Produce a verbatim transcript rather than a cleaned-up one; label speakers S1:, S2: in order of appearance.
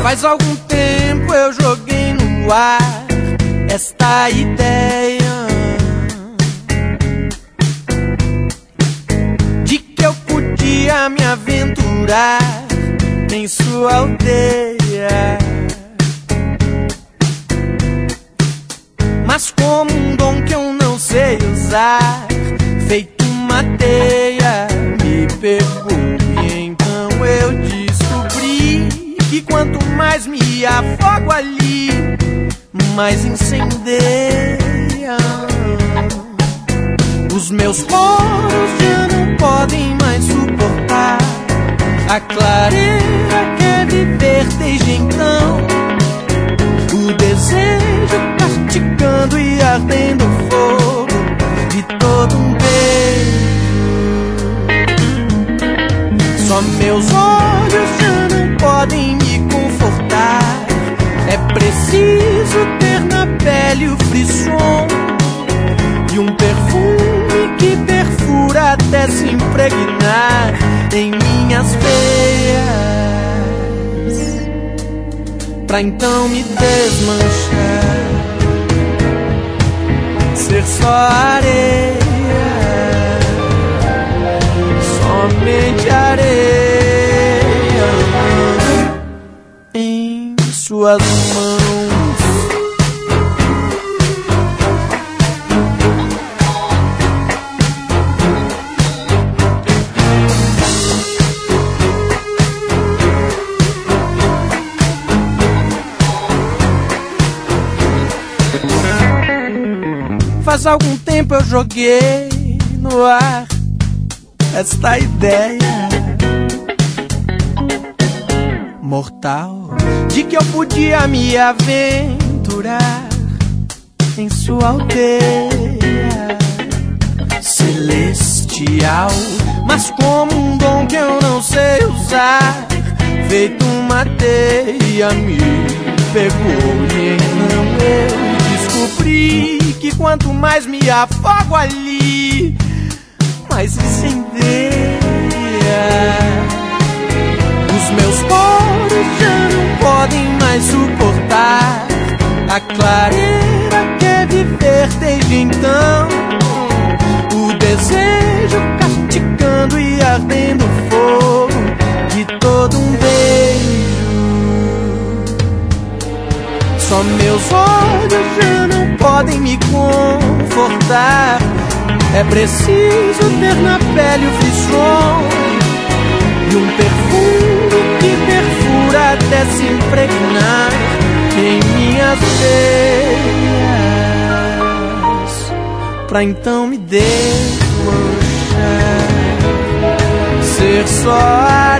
S1: Faz algum tempo eu joguei no ar esta ideia de que eu podia me aventurar em sua aldeia, mas como um dom que eu não sei usar, feito uma teia, me pegou. E então eu descobri que quanto mais me afogo ali, mais incendeia. Os meus poros já não podem mais suportar a clareira, quer viver desde então. O desejo castigando e ardendo fogo de todo um beijo. Só meus olhos já não podem me confortar. É preciso ter na pele o frisson e um perfume que perfura até se impregnar em minhas veias, pra então me desmanchar, ser só areia, somente areia em suas mãos. Faz algum tempo eu joguei no ar esta ideia mortal de que eu podia me aventurar em sua aldeia celestial, mas como um dom que eu não sei usar, feito uma teia, me pegou. E então eu descobri que quanto mais me afogo ali, mais incendeia. Os meus poros já não podem mais suportar a clareira, quer viver desde então. O desejo castigando e ardendo fogo de todo um beijo. Só meus olhos já não podem me confortar. É preciso ter na pele o frisson e um perfume que perfura até se impregnar em minhas veias, pra então me desmanchar, ser só